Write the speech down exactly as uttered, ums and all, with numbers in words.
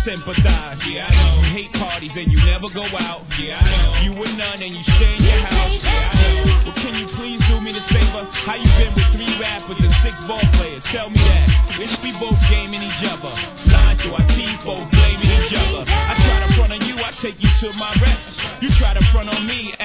sympathize. Yeah, I know. You hate parties and you never go out. Yeah, I know. You were none and you stay in your house. Yeah, I know. Well, can you please do me this favor? How you been with three rappers and six ball players? Tell me that. Wish we both gaming each other. Lying to our teeth, both blaming each other. I try to front on you, I take you to my